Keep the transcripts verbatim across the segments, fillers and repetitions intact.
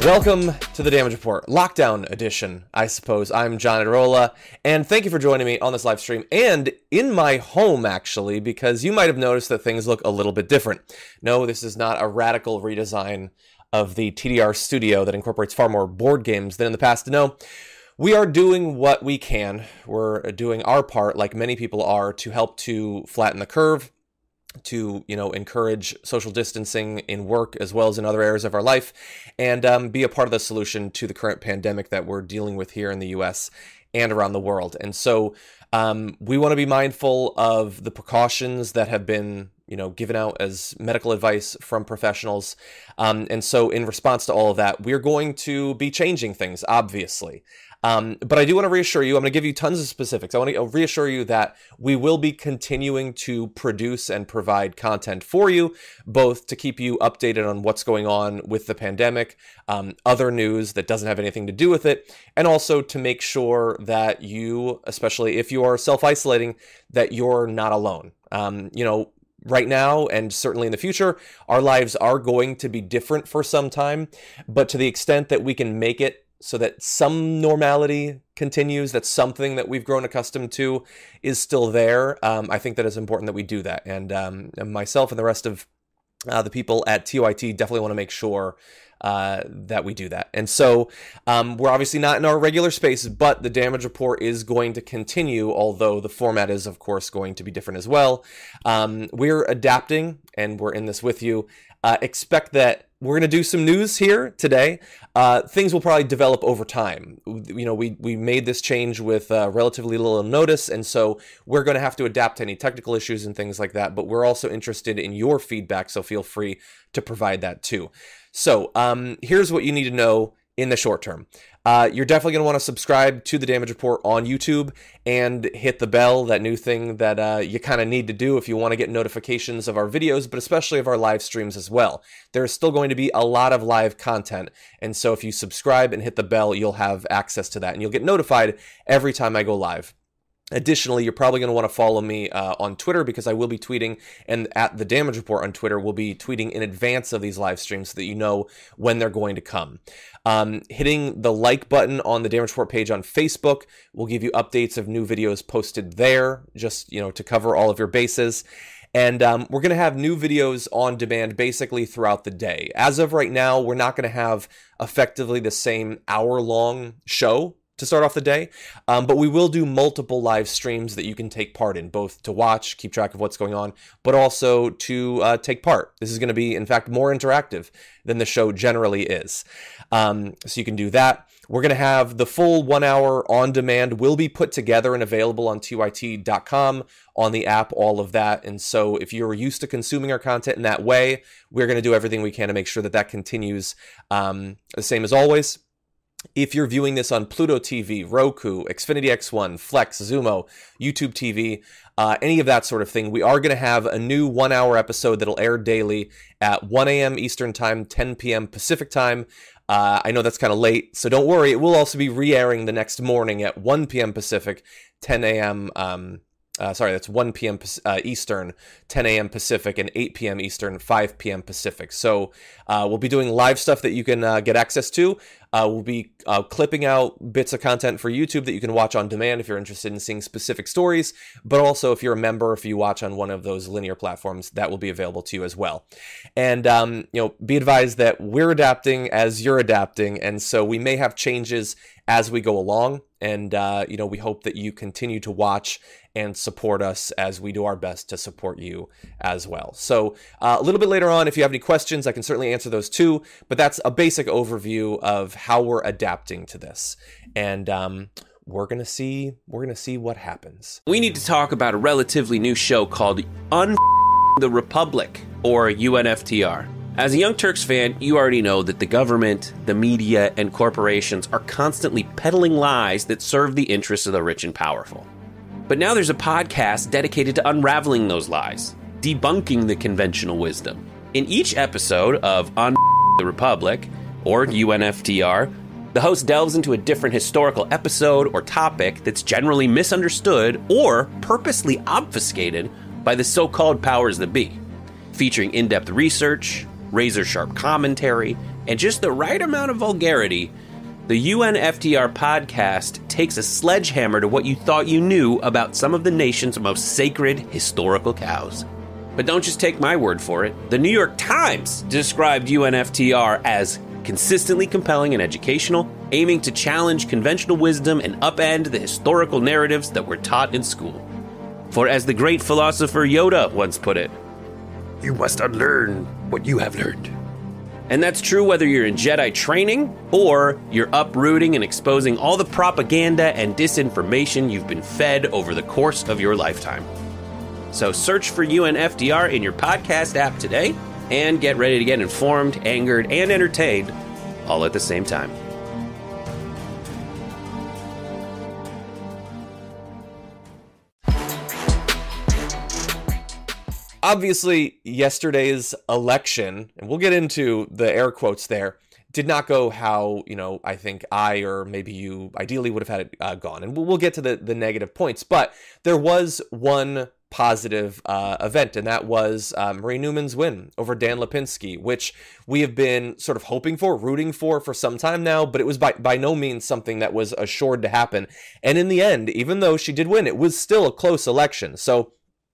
Welcome to the Damage Report, Lockdown Edition, I suppose. I'm John Irola, and thank you for joining me on this live stream, and in my home, actually, because you might have noticed that things look a little bit different. No, this is not a radical redesign of the T D R studio that incorporates far more board games than in the past. No, we are doing what we can. We're doing our part, like many people are, to help to flatten the curve, to, you know, encourage social distancing in work as well as in other areas of our life, and um, be a part of the solution to the current pandemic that we're dealing with here in the U S and around the world. And so um, we want to be mindful of the precautions that have been, you know, given out as medical advice from professionals. Um, and so in response to all of that, we're going to be changing things, obviously. Um, but I do want to reassure you, I'm going to give you tons of specifics. I want to reassure you that we will be continuing to produce and provide content for you, both to keep you updated on what's going on with the pandemic, um, other news that doesn't have anything to do with it, and also to make sure that you, especially if you are self-isolating, that you're not alone. Um, you know, right now, and certainly in the future, our lives are going to be different for some time, but to the extent that we can make it so that some normality continues, that something that we've grown accustomed to is still there, um, I think that it's important that we do that. And, um, and myself and the rest of uh, the people at T Y T definitely want to make sure uh, that we do that. And so um, we're obviously not in our regular space, but the Damage Report is going to continue, although the format is, of course, going to be different as well. Um, we're adapting, and we're in this with you. Uh, expect that we're going to do some news here today. Uh, things will probably develop over time. You know, we we made this change with uh, relatively little notice, and so we're going to have to adapt to any technical issues and things like that, but we're also interested in your feedback, so feel free to provide that too. So um, here's what you need to know in the short term. Uh, you're definitely going to want to subscribe to the Damage Report on YouTube and hit the bell, that new thing that uh, you kind of need to do if you want to get notifications of our videos, but especially of our live streams as well. There's still going to be a lot of live content, and so if you subscribe and hit the bell, you'll have access to that, and you'll get notified every time I go live. Additionally, you're probably going to want to follow me uh, on Twitter, because I will be tweeting, and at the Damage Report on Twitter, we'll be tweeting in advance of these live streams so that you know when they're going to come. Um, hitting the like button on the Damage Report page on Facebook will give you updates of new videos posted there, just, you know, to cover all of your bases. And um, we're going to have new videos on demand basically throughout the day. As of right now, we're not going to have effectively the same hour-long show to start off the day, um, but we will do multiple live streams that you can take part in, both to watch, keep track of what's going on, but also to uh, take part. This is going to be, in fact, more interactive than the show generally is. Um, so you can do that. We're going to have the full one hour on demand will be put together and available on T Y T dot com, on the app, all of that. And so if you're used to consuming our content in that way, we're going to do everything we can to make sure that that continues um, the same as always. If you're viewing this on Pluto T V, Roku, Xfinity X one, Flex, Zumo, YouTube T V, uh, any of that sort of thing, we are going to have a new one-hour episode that'll air daily at one a.m. Eastern Time, ten p.m. Pacific Time. Uh, I know that's kind of late, so don't worry. It will also be re-airing the next morning at one p.m. Pacific, ten a.m. Um, Uh, sorry, that's one p.m. Uh, Eastern, ten a.m. Pacific, and eight p.m. Eastern, five p.m. Pacific. So uh, we'll be doing live stuff that you can uh, get access to. Uh, we'll be uh, clipping out bits of content for YouTube that you can watch on demand if you're interested in seeing specific stories. But also, if you're a member, if you watch on one of those linear platforms, that will be available to you as well. And um, you know, be advised that we're adapting as you're adapting, and so we may have changes as we go along. And uh, you know, we hope that you continue to watch and support us as we do our best to support you as well. So uh, a little bit later on, if you have any questions, I can certainly answer those too. But that's a basic overview of how we're adapting to this, and um, we're gonna see we're gonna see what happens. We need to talk about a relatively new show called Un the Republic, or U N F T R. As a Young Turks fan, you already know that the government, the media, and corporations are constantly peddling lies that serve the interests of the rich and powerful. But now there's a podcast dedicated to unraveling those lies, debunking the conventional wisdom. In each episode of Un the Republic, or U N F T R, the host delves into a different historical episode or topic that's generally misunderstood or purposely obfuscated by the so-called powers that be, featuring in-depth research, razor-sharp commentary, and just the right amount of vulgarity, the U N F T R podcast takes a sledgehammer to what you thought you knew about some of the nation's most sacred historical cows. But don't just take my word for it. The New York Times described U N F T R as consistently compelling and educational, aiming to challenge conventional wisdom and upend the historical narratives that were taught in school. For as the great philosopher Yoda once put it, "You must unlearn what you have learned." And that's true whether you're in Jedi training or you're uprooting and exposing all the propaganda and disinformation you've been fed over the course of your lifetime. So search for U N F D R in your podcast app today and get ready to get informed, angered, and entertained all at the same time. Obviously, yesterday's election, and we'll get into the air quotes there, did not go how, you know, I think I or maybe you ideally would have had it uh, gone. And we'll get to the, the negative points. But there was one positive uh, event, and that was uh, Marie Newman's win over Dan Lipinski, which we have been sort of hoping for, rooting for for some time now, but it was by, by no means something that was assured to happen. And in the end, even though she did win, it was still a close election. So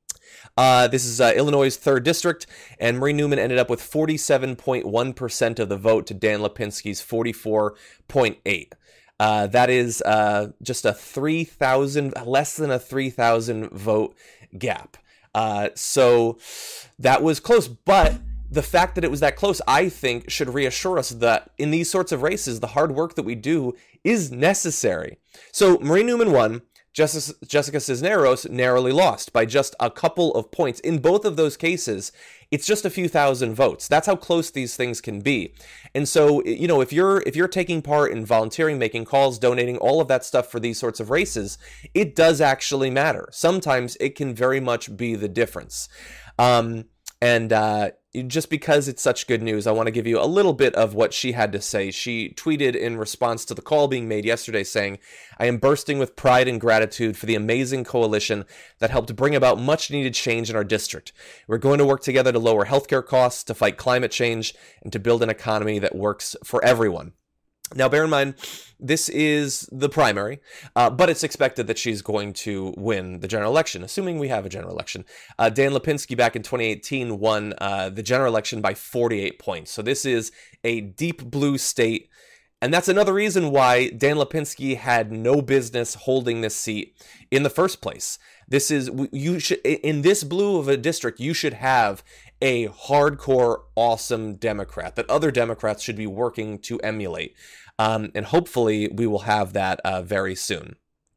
Uh, this is uh, Illinois' third district, and Marie Newman ended up with forty-seven point one percent of the vote to Dan Lipinski's forty-four point eight. Uh, that is uh, just a three thousand, less than a three thousand vote gap. Uh, so that was close, but the fact that it was that close, I think, should reassure us that in these sorts of races, the hard work that we do is necessary. So Marie Newman won. Jessica Cisneros narrowly lost by just a couple of points. In both of those cases, it's just a few thousand votes. That's how close these things can be. And so, you know, if you're if you're taking part in volunteering, making calls, donating, all of that stuff for these sorts of races, it does actually matter. Sometimes it can very much be the difference. Um, and uh, just because it's such good news, I want to give you a little bit of what she had to say. She tweeted in response to the call being made yesterday saying, "I am bursting with pride and gratitude for the amazing coalition that helped bring about much needed change in our district. We're going to work together to lower healthcare costs, to fight climate change, and to build an economy that works for everyone." Now, bear in mind, this is the primary, uh, but it's expected that she's going to win the general election, assuming we have a general election. Uh, Dan Lipinski back in twenty eighteen won uh, the general election by forty-eight points. So this is a deep blue state, and that's another reason why Dan Lipinski had no business holding this seat in the first place. This is, you should, in this blue of a district, you should have a hardcore, awesome Democrat that other Democrats should be working to emulate. Um, and hopefully we will have that uh, very soon.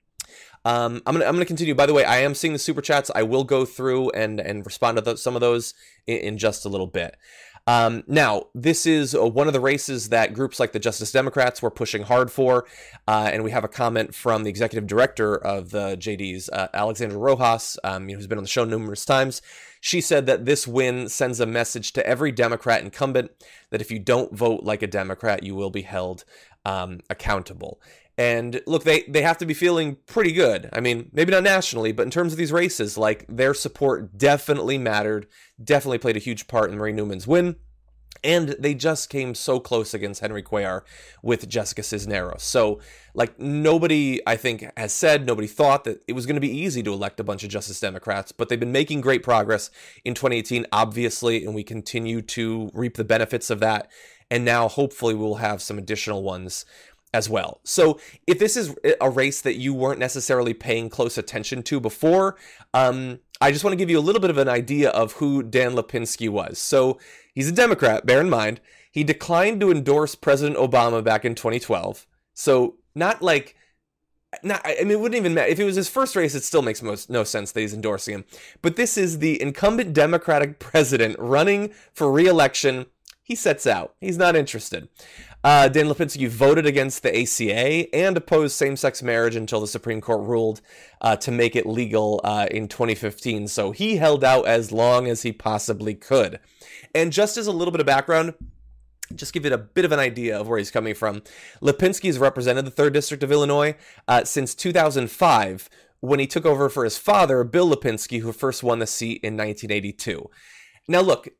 Um, I'm gonna I'm gonna continue. By the way, I am seeing the super chats. I will go through and and respond to the, some of those in, in just a little bit. Um, now, this is uh, one of the races that groups like the Justice Democrats were pushing hard for, uh, and we have a comment from the executive director of the J Ds, uh, Alexandra Rojas, um, who's been on the show numerous times. She said that this win sends a message to every Democrat incumbent that if you don't vote like a Democrat, you will be held um, accountable. And look, they, they have to be feeling pretty good. I mean, maybe not nationally, but in terms of these races, like, their support definitely mattered, definitely played a huge part in Marie Newman's win. And they just came so close against Henry Cuellar with Jessica Cisneros. So, like, nobody, I think, has said, nobody thought that it was going to be easy to elect a bunch of Justice Democrats, but they've been making great progress in twenty eighteen, obviously, and we continue to reap the benefits of that. And now, hopefully, we'll have some additional ones as well. So if this is a race that you weren't necessarily paying close attention to before, um, I just want to give you a little bit of an idea of who Dan Lipinski was. So he's a Democrat, bear in mind. He declined to endorse President Obama back in twenty twelve. So not like, not, I mean, it wouldn't even matter. If it was his first race, it still makes most no sense that he's endorsing him. But this is the incumbent Democratic president running for re-election. He sets out. He's not interested. Uh, Dan Lipinski voted against the A C A and opposed same-sex marriage until the Supreme Court ruled uh, to make it legal uh, in twenty fifteen. So he held out as long as he possibly could. And just as a little bit of background, just give it a bit of an idea of where he's coming from. Lipinski has represented the third District of Illinois uh, since two thousand five, when he took over for his father, Bill Lipinski, who first won the seat in nineteen eighty-two. Now, look,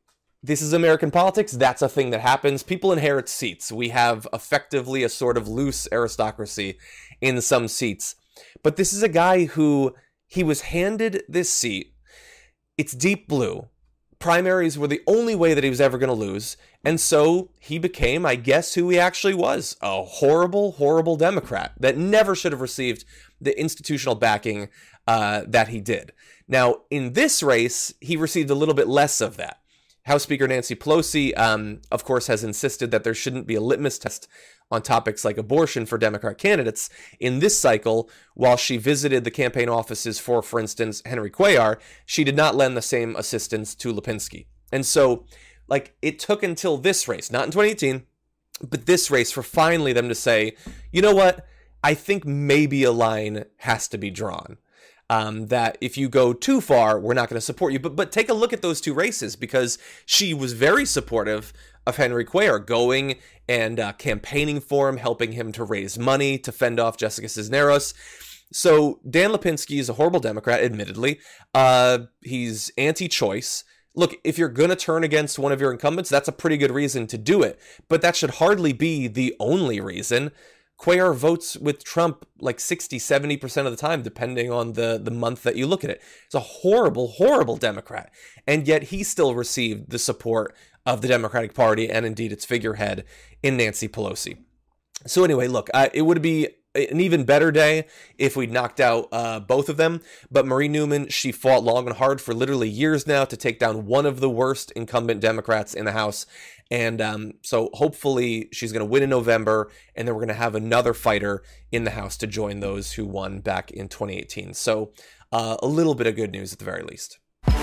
this is American politics. That's a thing that happens. People inherit seats. We have effectively a sort of loose aristocracy in some seats. But this is a guy who, he was handed this seat. It's deep blue. Primaries were the only way that he was ever going to lose. And so he became, I guess, who he actually was. A horrible, horrible Democrat that never should have received the institutional backing uh, that he did. Now, in this race, he received a little bit less of that. House Speaker Nancy Pelosi, um, of course, has insisted that there shouldn't be a litmus test on topics like abortion for Democrat candidates. In this cycle, while she visited the campaign offices for, for instance, Henry Cuellar, she did not lend the same assistance to Lipinski. And so, like, it took until this race, not in twenty eighteen, but this race, for finally them to say, you know what, I think maybe a line has to be drawn. Um, that if you go too far, we're not going to support you. But but take a look at those two races, because she was very supportive of Henry Cuellar, going and uh, campaigning for him, helping him to raise money to fend off Jessica Cisneros. So Dan Lipinski is a horrible Democrat, admittedly. Uh, he's anti-choice. Look, if you're going to turn against one of your incumbents, that's a pretty good reason to do it. But that should hardly be the only reason. Cuellar votes with Trump like sixty, seventy percent of the time, depending on the, the month that you look at it. It's a horrible, horrible Democrat. And yet he still received the support of the Democratic Party and indeed its figurehead in Nancy Pelosi. So anyway, look, uh, it would be an even better day if we'd knocked out uh, both of them. But Marie Newman, she fought long and hard for literally years now to take down one of the worst incumbent Democrats in the House. And um, so hopefully she's going to win in November, and then we're going to have another fighter in the House to join those who won back in twenty eighteen. So uh, a little bit of good news at the very least.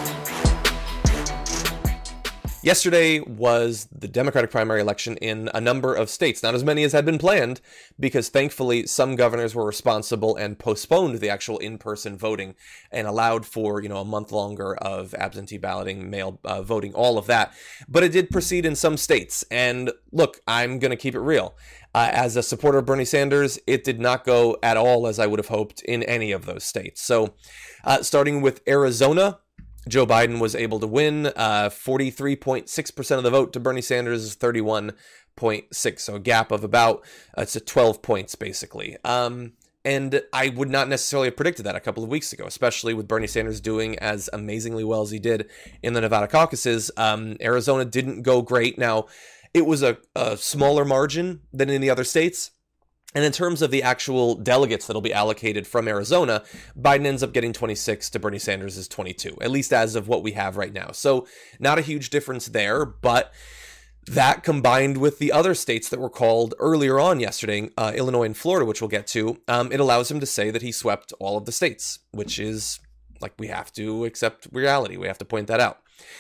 Yesterday was the Democratic primary election in a number of states, not as many as had been planned, because thankfully some governors were responsible and postponed the actual in-person voting and allowed for, you know, a month longer of absentee balloting, mail uh, voting, all of that. But it did proceed in some states. And look, I'm going to keep it real. Uh, as a supporter of Bernie Sanders, it did not go at all as I would have hoped in any of those states. So uh, starting with Arizona, Joe Biden was able to win uh, forty-three point six percent of the vote to Bernie Sanders' thirty-one point six. So a gap of about, uh, it's a twelve points basically. Um, and I would not necessarily have predicted that a couple of weeks ago, especially with Bernie Sanders doing as amazingly well as he did in the Nevada caucuses. Um, Arizona didn't go great. Now, it was a, a smaller margin than in the other states. And in terms of the actual delegates that'll be allocated from Arizona, Biden ends up getting twenty-six to Bernie Sanders' twenty-two, at least as of what we have right now. So not a huge difference there, but that combined with the other states that were called earlier on yesterday, uh, Illinois and Florida, which we'll get to, um, it allows him to say that he swept all of the states, which is, like, we have to accept reality. We have to point that out.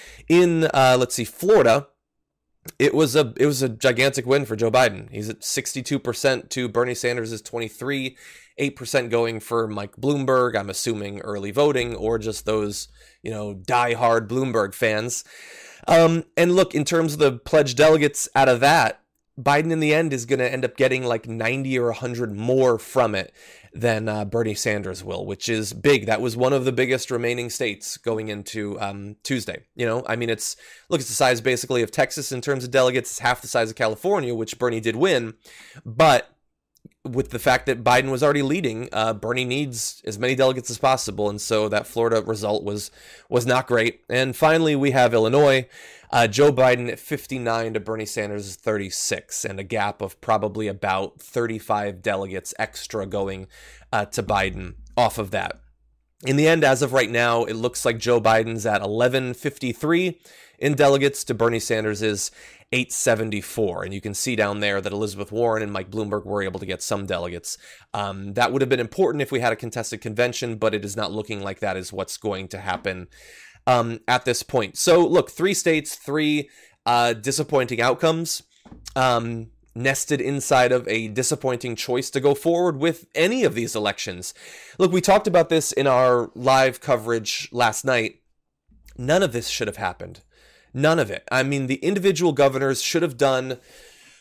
In, uh, let's see, Florida, It was a it was a gigantic win for Joe Biden. He's at sixty-two percent to Bernie Sanders' twenty-three, eight percent going for Mike Bloomberg. I'm assuming early voting or just those, you know, diehard Bloomberg fans. Um, and look, in terms of the pledged delegates out of that, Biden in the end is going to end up getting like ninety or one hundred more from it than uh, Bernie Sanders will, which is big. That was one of the biggest remaining states going into um, Tuesday. You know, I mean, it's, look, it's the size basically of Texas in terms of delegates. It's half the size of California, which Bernie did win. But with the fact that Biden was already leading, uh, Bernie needs as many delegates as possible. And so that Florida result was was not great. And finally, we have Illinois. Uh, Joe Biden at fifty-nine to Bernie Sanders' thirty-six, and a gap of probably about thirty-five delegates extra going uh, to Biden off of that. In the end, as of right now, it looks like Joe Biden's at eleven fifty-three in delegates to Bernie Sanders' eight seventy-four. And you can see down there that Elizabeth Warren and Mike Bloomberg were able to get some delegates. Um, that would have been important if we had a contested convention, but it is not looking like that is what's going to happen um, at this point. So look, three states, three uh, disappointing outcomes. Um, nested inside of a disappointing choice to go forward with any of these elections. Look, we talked about this in our live coverage last night. None of this should have happened. None of it. I mean, the individual governors should have done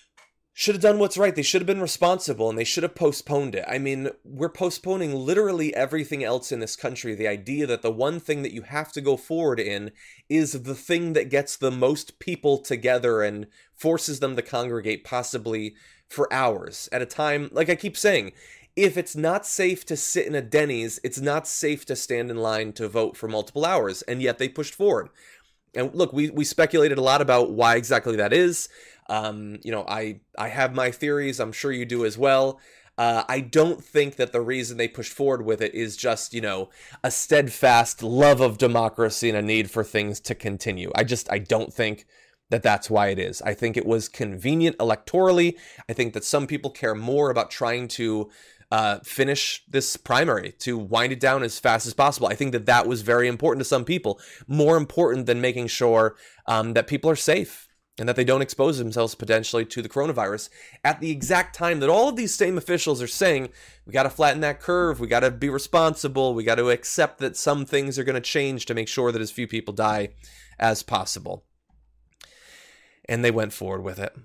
should have done what's right. They should have been responsible, and they should have postponed it. I mean, we're postponing literally everything else in this country. The idea that the one thing that you have to go forward in is the thing that gets the most people together and forces them to congregate possibly for hours at a time. Like I keep saying, if it's not safe to sit in a Denny's, it's not safe to stand in line to vote for multiple hours, and yet they pushed forward. And look, we, we speculated a lot about why exactly that is. Um, you know, I, I have my theories. I'm sure you do as well. Uh, I don't think that the reason they pushed forward with it is just, you know, a steadfast love of democracy and a need for things to continue. I just, I don't think that that's why it is. I think it was convenient electorally. I think that some people care more about trying to uh, finish this primary, to wind it down as fast as possible. I think that that was very important to some people, more important than making sure um, that people are safe and that they don't expose themselves potentially to the coronavirus at the exact time that all of these same officials are saying, we got to flatten that curve, we got to be responsible, we got to accept that some things are going to change to make sure that as few people die as possible. And they went forward with it.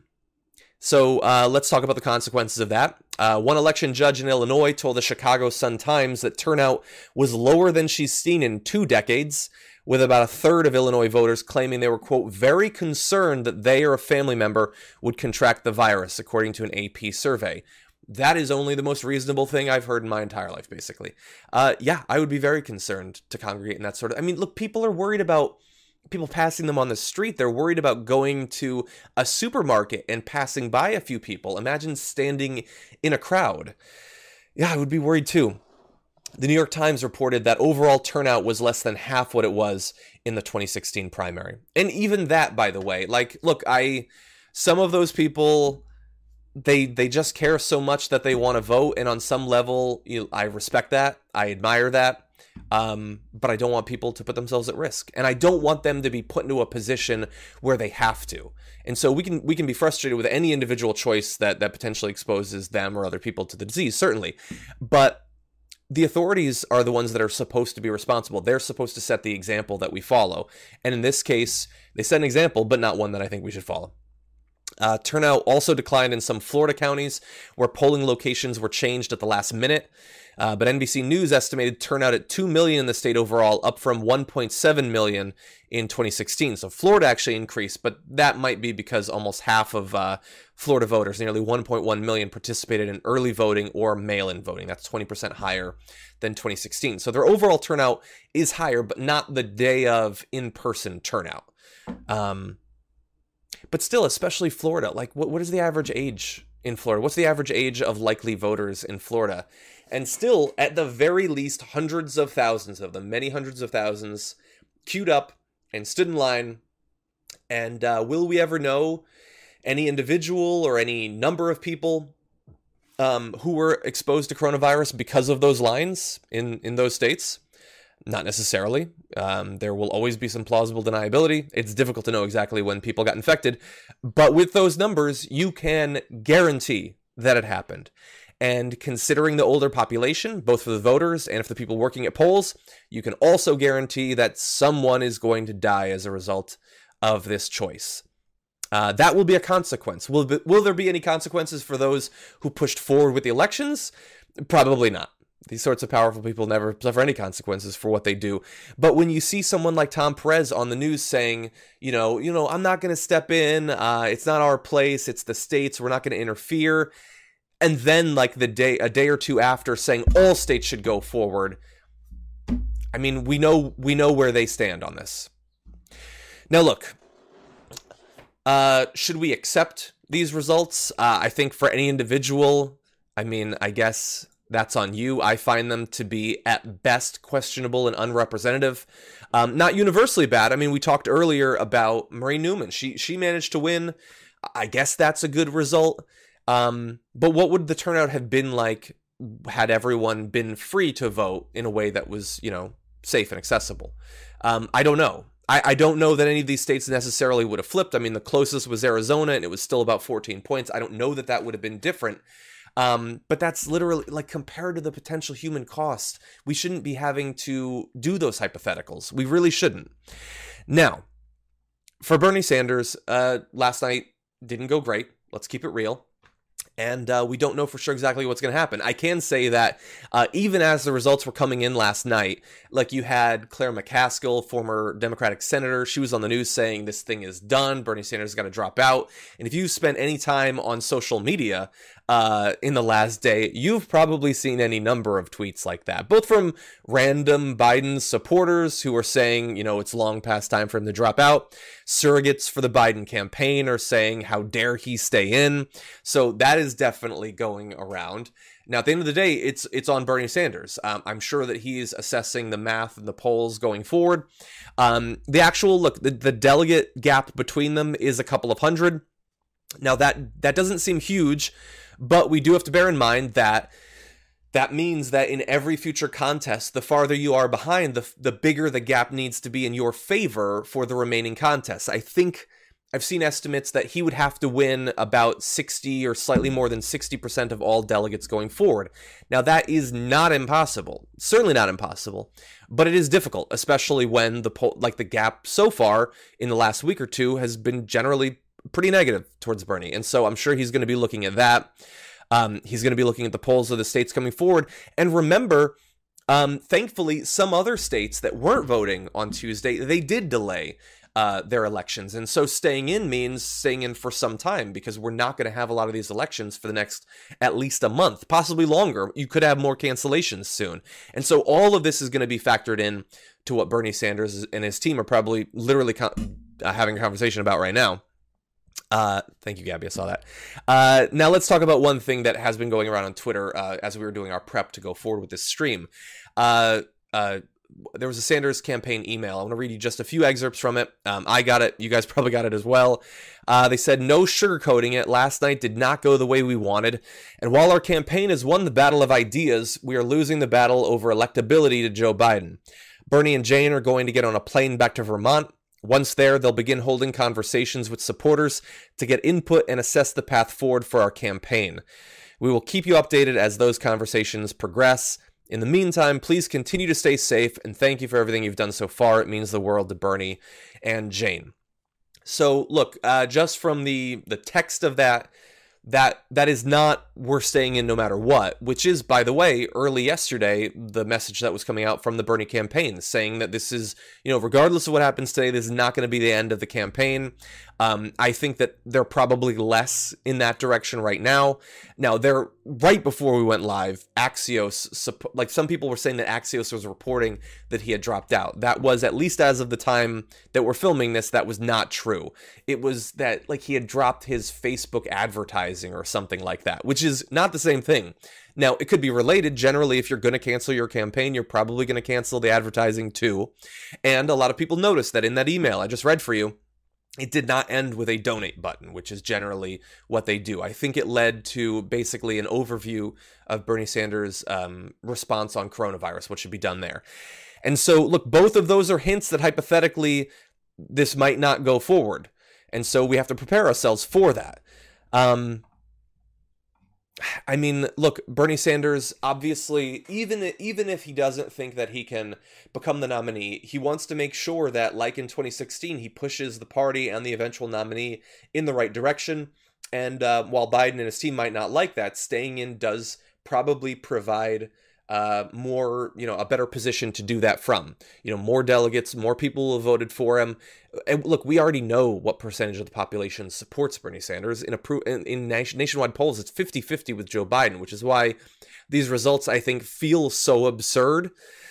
So uh, let's talk about the consequences of that. Uh, one election judge in Illinois told the Chicago Sun-Times that turnout was lower than she's seen in two decades, with about a third of Illinois voters claiming they were, quote, very concerned that they or a family member would contract the virus, according to an A P survey. That is only the most reasonable thing I've heard in my entire life, basically. Uh, yeah, I would be very concerned to congregate in that sort of... I mean, look, people are worried about people passing them on the street. They're worried about going to a supermarket and passing by a few people. Imagine standing in a crowd. Yeah, I would be worried too. The New York Times reported that overall turnout was less than half what it was in the twenty sixteen primary. And even that, by the way, like, look, I, some of those people, they they just care so much that they want to vote. And on some level, you, I respect that. I admire that. Um, but I don't want people to put themselves at risk. And I don't want them to be put into a position where they have to. And so we can we can be frustrated with any individual choice that, that potentially exposes them or other people to the disease, certainly. But the authorities are the ones that are supposed to be responsible. They're supposed to set the example that we follow. And in this case, they set an example, but not one that I think we should follow. Uh, turnout also declined in some Florida counties where polling locations were changed at the last minute. Uh, but N B C News estimated turnout at two million in the state overall, up from one point seven million in twenty sixteen. So Florida actually increased, but that might be because almost half of uh, Florida voters, nearly one point one million, participated in early voting or mail-in voting. That's twenty percent higher than twenty sixteen. So their overall turnout is higher, but not the day of in-person turnout. Um, but still, especially Florida, like what, what is the average age in Florida? What's the average age of likely voters in Florida? And still, at the very least, hundreds of thousands of them, many hundreds of thousands, queued up and stood in line. And uh, will we ever know any individual or any number of people um, who were exposed to coronavirus because of those lines in, in those states? Not necessarily. Um, there will always be some plausible deniability. It's difficult to know exactly when people got infected. But with those numbers, you can guarantee that it happened. And considering the older population, both for the voters and for the people working at polls, you can also guarantee that someone is going to die as a result of this choice. Uh, that will be a consequence. Will, will there be any consequences for those who pushed forward with the elections? Probably not. These sorts of powerful people never suffer any consequences for what they do. But when you see someone like Tom Perez on the news saying, you know, you know, I'm not going to step in. Uh, it's not our place. It's the states. We're not going to interfere. And then, like the day, a day or two after, saying all states should go forward. I mean, we know we know where they stand on this. Now, look, uh, should we accept these results? Uh, I think for any individual, I mean, I guess that's on you. I find them to be at best questionable and unrepresentative. Um, not universally bad. I mean, we talked earlier about Marie Newman. She she managed to win. I guess that's a good result. Um, but what would the turnout have been like had everyone been free to vote in a way that was, you know, safe and accessible? Um, I don't know. I, I don't know that any of these states necessarily would have flipped. I mean, the closest was Arizona, and it was still about fourteen points. I don't know that that would have been different. Um, but that's literally, like, compared to the potential human cost, we shouldn't be having to do those hypotheticals. We really shouldn't. Now, for Bernie Sanders, uh, last night didn't go great. Let's keep it real. And uh, we don't know for sure exactly what's going to happen. I can say that uh, even as the results were coming in last night, like you had Claire McCaskill, former Democratic senator, she was on the news saying this thing is done, Bernie Sanders got to drop out. And if you spent any time on social media uh, in the last day, you've probably seen any number of tweets like that, both from random Biden supporters who are saying, you know, it's long past time for him to drop out. Surrogates for the Biden campaign are saying, how dare he stay in? So that is definitely going around. Now, at the end of the day, it's it's on Bernie Sanders. Um, I'm sure that he's assessing the math and the polls going forward. Um, the actual, look, the, the delegate gap between them is a couple of hundred. Now, that, that doesn't seem huge, but we do have to bear in mind that that means that in every future contest, the farther you are behind, the the bigger the gap needs to be in your favor for the remaining contests. I think I've seen estimates that he would have to win about sixty or slightly more than sixty percent of all delegates going forward. Now, that is not impossible, certainly not impossible, but it is difficult, especially when the poll, like the gap so far in the last week or two has been generally pretty negative towards Bernie. And so I'm sure he's going to be looking at that. Um, he's going to be looking at the polls of the states coming forward. And remember, um, thankfully, some other states that weren't voting on Tuesday, they did delay uh, their elections. And so staying in means staying in for some time, because we're not going to have a lot of these elections for the next at least a month, possibly longer. You could have more cancellations soon. And so all of this is going to be factored in to what Bernie Sanders and his team are probably literally con- uh, having a conversation about right now. Uh, thank you, Gabby. I saw that. Uh, now let's talk about one thing that has been going around on Twitter uh, as we were doing our prep to go forward with this stream. Uh, uh, there was a Sanders campaign email. I want to read you just a few excerpts from it. Um, I got it. You guys probably got it as well. Uh, they said, no sugarcoating it. Last night did not go the way we wanted. And while our campaign has won the battle of ideas, we are losing the battle over electability to Joe Biden. Bernie and Jane are going to get on a plane back to Vermont. Once there, they'll begin holding conversations with supporters to get input and assess the path forward for our campaign. We will keep you updated as those conversations progress. In the meantime, please continue to stay safe, and thank you for everything you've done so far. It means the world to Bernie and Jane. So, look, uh, just from the, the text of that, that that is not we're staying in no matter what, which is, by the way, early yesterday, the message that was coming out from the Bernie campaign saying that this is, you know, regardless of what happens today, this is not going to be the end of the campaign. Um, I think that they're probably less in that direction right now. Now, they're right before we went live, Axios, like some people were saying that Axios was reporting that he had dropped out. That was, at least as of the time that we're filming this, that was not true. It was that like he had dropped his Facebook advertising or something like that, which is not the same thing. Now, it could be related. Generally, if you're going to cancel your campaign, you're probably going to cancel the advertising too. And a lot of people noticed that in that email I just read for you, it did not end with a donate button, which is generally what they do. I think it led to basically an overview of Bernie Sanders' um, response on coronavirus, what should be done there. And so, look, both of those are hints that hypothetically this might not go forward. And so we have to prepare ourselves for that. Um, I mean, look, Bernie Sanders, obviously, even, even if he doesn't think that he can become the nominee, he wants to make sure that, like in twenty sixteen, he pushes the party and the eventual nominee in the right direction. And uh, while Biden and his team might not like that, staying in does probably provide uh, more, you know, a better position to do that from. You know, more delegates, more people who voted for him. And look, we already know what percentage of the population supports Bernie Sanders. In, a pro- in, in nationwide polls, it's fifty-fifty with Joe Biden, which is why these results, I think, feel so absurd.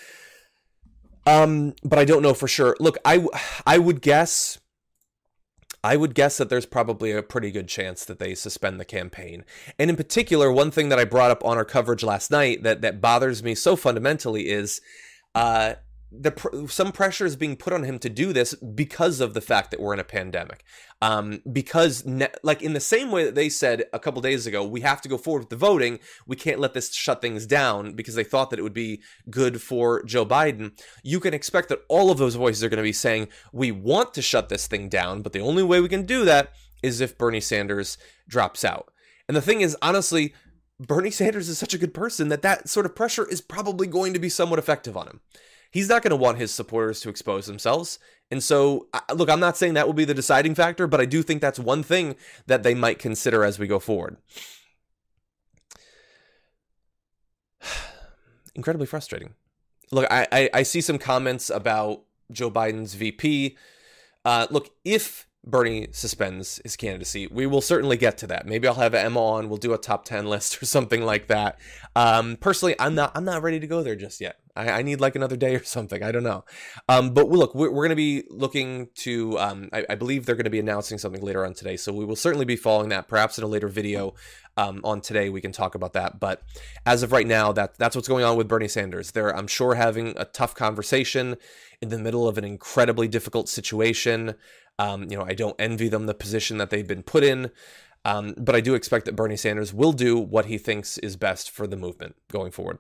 Um, but I don't know for sure. Look, I, I would guess... I would guess that there's probably a pretty good chance that they suspend the campaign. And in particular, one thing that I brought up on our coverage last night that, that bothers me so fundamentally is uh, the pr- some pressure is being put on him to do this because of the fact that we're in a pandemic. Um, because, ne- like, in the same way that they said a couple days ago, we have to go forward with the voting, we can't let this shut things down because they thought that it would be good for Joe Biden. You can expect that all of those voices are going to be saying, we want to shut this thing down, but the only way we can do that is if Bernie Sanders drops out. And the thing is, honestly, Bernie Sanders is such a good person that that sort of pressure is probably going to be somewhat effective on him. He's not going to want his supporters to expose themselves. And so, look, I'm not saying that will be the deciding factor, but I do think that's one thing that they might consider as we go forward. incredibly frustrating. Look, I, I, I see some comments about Joe Biden's V P. Uh, look, if Bernie suspends his candidacy, we will certainly get to that. Maybe I'll have Emma on. We'll do a top ten list or something like that. Um, personally, I'm not I'm not ready to go there just yet. I, I need like another day or something. I don't know. Um, but look, we're, we're going to be looking to, um, I, I believe they're going to be announcing something later on today. So we will certainly be following that. Perhaps in a later video um, on today, we can talk about that. But as of right now, that that's what's going on with Bernie Sanders. They're, I'm sure, having a tough conversation in the middle of an incredibly difficult situation. Um, you know, I don't envy them the position that they've been put in. Um, but I do expect that Bernie Sanders will do what he thinks is best for the movement going forward.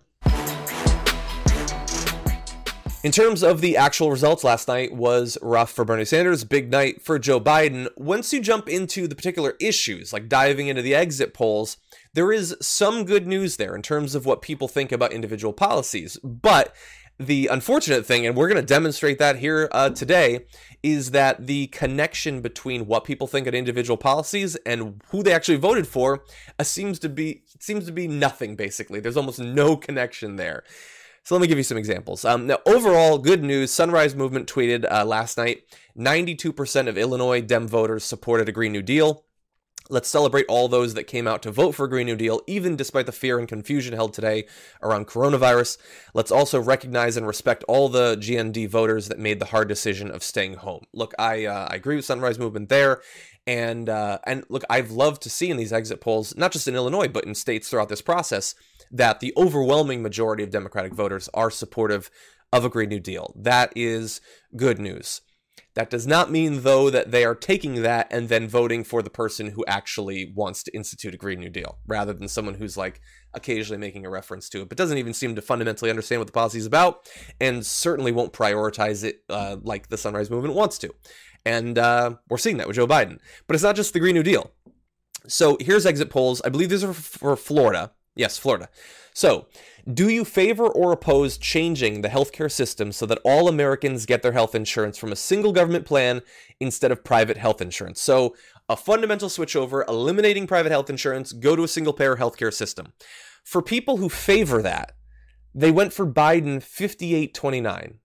In terms of the actual results, last night was rough for Bernie Sanders, big night for Joe Biden. Once you jump into the particular issues, like diving into the exit polls, there is some good news there in terms of what people think about individual policies. But the unfortunate thing, and we're going to demonstrate that here uh, today, is that the connection between what people think of individual policies and who they actually voted for uh, seems to be seems to be nothing, basically. There's almost no connection there. So let me give you some examples. Um, now, overall, good news. Sunrise Movement tweeted uh, last night, ninety-two percent of Illinois Dem voters supported a Green New Deal. Let's celebrate all those that came out to vote for a Green New Deal, even despite the fear and confusion held today around coronavirus. Let's also recognize and respect all the G N D voters that made the hard decision of staying home. Look, I uh, I agree with Sunrise Movement there. And, uh, and look, I've loved to see in these exit polls, not just in Illinois, but in states throughout this process, that the overwhelming majority of Democratic voters are supportive of a Green New Deal. That is good news. That does not mean, though, that they are taking that and then voting for the person who actually wants to institute a Green New Deal, rather than someone who's like occasionally making a reference to it, but doesn't even seem to fundamentally understand what the policy is about, and certainly won't prioritize it uh, like the Sunrise Movement wants to. And uh, we're seeing that with Joe Biden. But it's not just the Green New Deal. So here's exit polls. I believe these are for Florida. Yes, Florida. So, do you favor or oppose changing the healthcare system so that all Americans get their health insurance from a single government plan instead of private health insurance? So, a fundamental switchover, eliminating private health insurance, go to a single-payer healthcare system. For people who favor that, they went for Biden fifty-eight twenty-nine.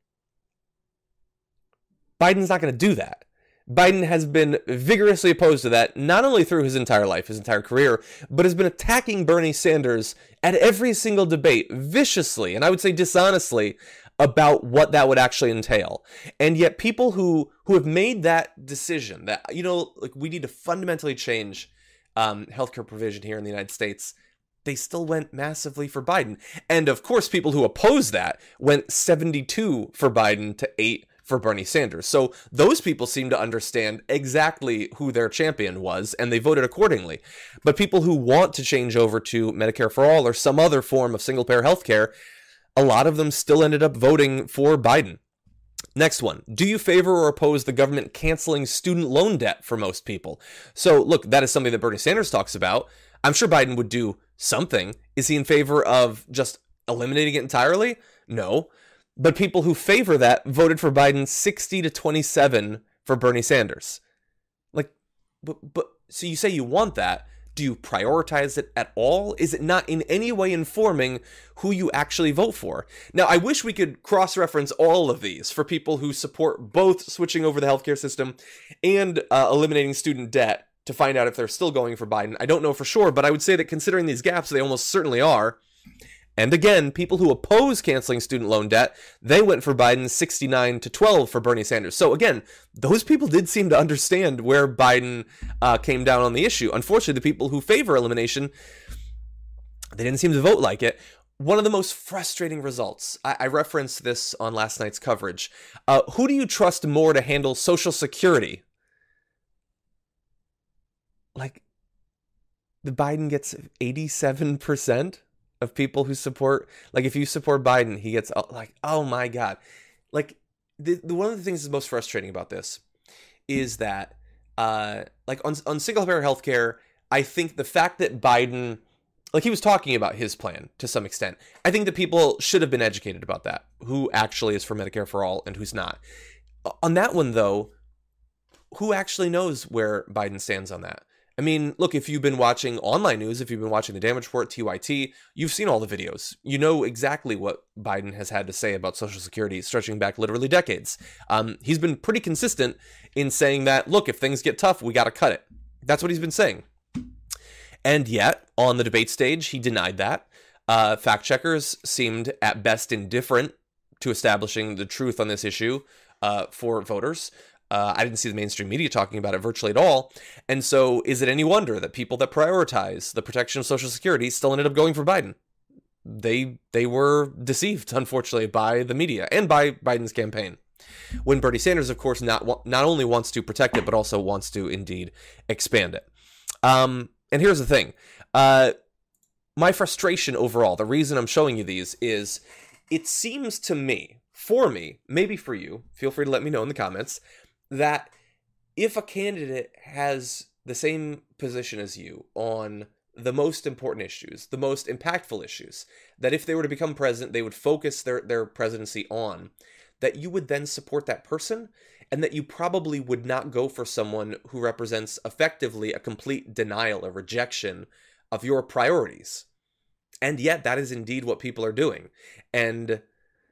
Biden's not going to do that. Biden has been vigorously opposed to that, not only through his entire life, his entire career, but has been attacking Bernie Sanders at every single debate viciously, and I would say dishonestly, about what that would actually entail. And yet people who, who have made that decision, that, you know, like we need to fundamentally change um, healthcare provision here in the United States, they still went massively for Biden. And of course, people who oppose that went seventy-two for Biden to eight for Bernie Sanders. So those people seem to understand exactly who their champion was, and they voted accordingly. But people who want to change over to Medicare for All or some other form of single-payer healthcare, a lot of them still ended up voting for Biden. Next one. Do you favor or oppose the government canceling student loan debt for most people? So look, that is something that Bernie Sanders talks about. I'm sure Biden would do something. Is he in favor of just eliminating it entirely? No. But people who favor that voted for Biden sixty to twenty-seven for Bernie Sanders. Like, but, but, so you say you want that. Do you prioritize it at all? Is it not in any way informing who you actually vote for? Now, I wish we could cross-reference all of these for people who support both switching over the healthcare system and uh, eliminating student debt to find out if they're still going for Biden. I don't know for sure, but I would say that considering these gaps, they almost certainly are. And again, people who oppose canceling student loan debt, they went for Biden sixty-nine to twelve for Bernie Sanders. So again, those people did seem to understand where Biden uh, came down on the issue. Unfortunately, the people who favor elimination, they didn't seem to vote like it. One of the most frustrating results, I, I referenced this on last night's coverage. Uh, who do you trust more to handle Social Security? Like, the Biden gets eighty-seven percent of people who support, like if you support Biden, he gets like, oh my God. Like the, the one of the things that's most frustrating about this is that uh, like on, on single payer healthcare, I think the fact that Biden, like he was talking about his plan to some extent, I think that people should have been educated about that, who actually is for Medicare for All and who's not. On that one though, who actually knows where Biden stands on that? I mean, look, if you've been watching online news, if you've been watching the Damage Report, T Y T, you've seen all the videos. You know exactly what Biden has had to say about Social Security, stretching back literally decades. Um, he's been pretty consistent in saying that, look, if things get tough, we got to cut it. That's what he's been saying. And yet, on the debate stage, he denied that. Uh, fact checkers seemed at best indifferent to establishing the truth on this issue uh, for voters. Uh, I didn't see the mainstream media talking about it virtually at all. And so is it any wonder that people that prioritize the protection of Social Security still ended up going for Biden? They they were deceived, unfortunately, by the media and by Biden's campaign. When Bernie Sanders, of course, not not only wants to protect it, but also wants to indeed expand it. Um, and here's the thing. Uh, my frustration overall, the reason I'm showing you these is it seems to me, for me, maybe for you, feel free to let me know in the comments, that if a candidate has the same position as you on the most important issues, the most impactful issues, that if they were to become president, they would focus their, their presidency on, that you would then support that person, and that you probably would not go for someone who represents effectively a complete denial, a rejection of your priorities. And yet, that is indeed what people are doing. And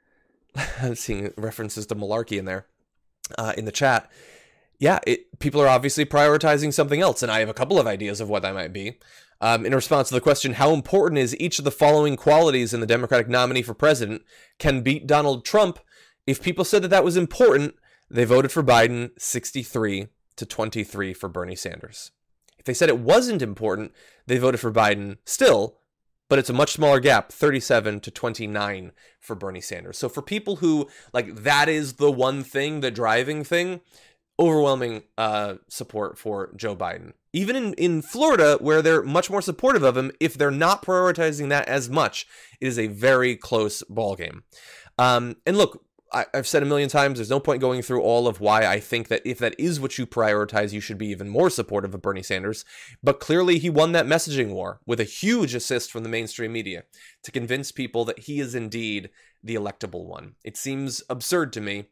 I'm seeing references to malarkey in there. Uh, in the chat, yeah, it, people are obviously prioritizing something else, and I have a couple of ideas of what that might be. Um, in response to the question, how important is each of the following qualities in the Democratic nominee for president can beat Donald Trump? If people said that that was important, they voted for Biden sixty-three to twenty-three for Bernie Sanders. If they said it wasn't important, they voted for Biden still, but it's a much smaller gap, thirty-seven to twenty-nine for Bernie Sanders. So for people who, like, that is the one thing, the driving thing, overwhelming uh, support for Joe Biden. Even in, in Florida, where they're much more supportive of him, if they're not prioritizing that as much, it is a very close ballgame. Um, and look, I, I've said a million times, there's no point going through all of why I think that if that is what you prioritize, you should be even more supportive of Bernie Sanders. But clearly he won that messaging war with a huge assist from the mainstream media to convince people that he is indeed the electable one. It seems absurd to me,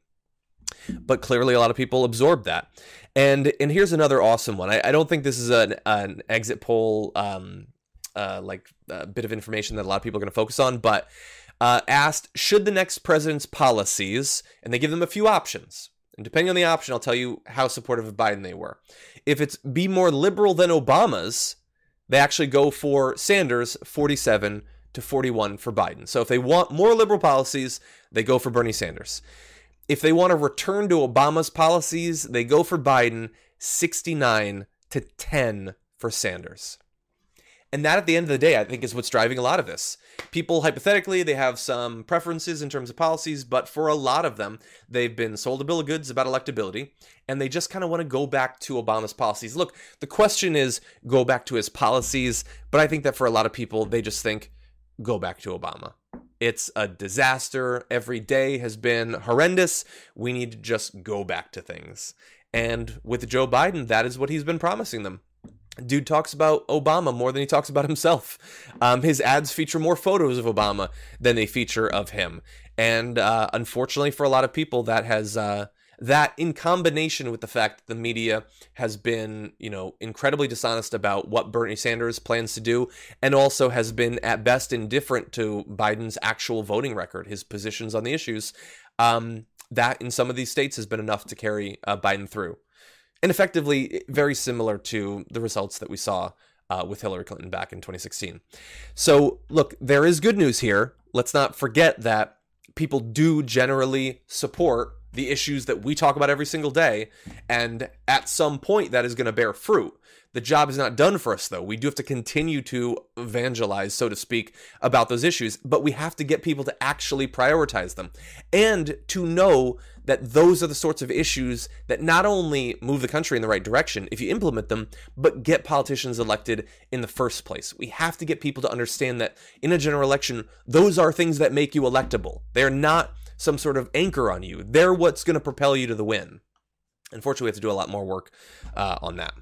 but clearly a lot of people absorbed that. And and here's another awesome one. I, I don't think this is an, an exit poll, um, uh, like a bit of information that a lot of people are going to focus on, but Uh, asked, should the next president's policies, and they give them a few options, and depending on the option, I'll tell you how supportive of Biden they were. If it's be more liberal than Obama's, they actually go for Sanders, forty-seven to forty-one for Biden. So if they want more liberal policies, they go for Bernie Sanders. If they want to return to Obama's policies, they go for Biden, sixty-nine to ten for Sanders. And that, at the end of the day, I think is what's driving a lot of this. People, hypothetically, they have some preferences in terms of policies, but for a lot of them, they've been sold a bill of goods about electability, and they just kind of want to go back to Obama's policies. Look, the question is, go back to his policies, but I think that for a lot of people, they just think, go back to Obama. It's a disaster. Every day has been horrendous. We need to just go back to things. And with Joe Biden, that is what he's been promising them. Dude talks about Obama more than he talks about himself. Um, his ads feature more photos of Obama than they feature of him. And uh, unfortunately for a lot of people, that has uh, that in combination with the fact that the media has been, you know, incredibly dishonest about what Bernie Sanders plans to do, and also has been at best indifferent to Biden's actual voting record, his positions on the issues, um, that in some of these states has been enough to carry uh, Biden through. And effectively, very similar to the results that we saw uh, with Hillary Clinton back in twenty sixteen. So, look, there is good news here. Let's not forget that people do generally support the issues that we talk about every single day. And at some point, that is going to bear fruit. The job is not done for us, though. We do have to continue to evangelize, so to speak, about those issues. But we have to get people to actually prioritize them. And to know that those are the sorts of issues that not only move the country in the right direction if you implement them, but get politicians elected in the first place. We have to get people to understand that in a general election, those are things that make you electable. They're not some sort of anchor on you. They're what's going to propel you to the win. Unfortunately, we have to do a lot more work uh, on that.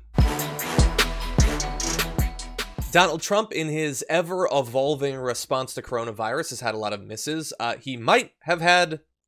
Donald Trump, in his ever-evolving response to coronavirus, has had a lot of misses. Uh, he might have had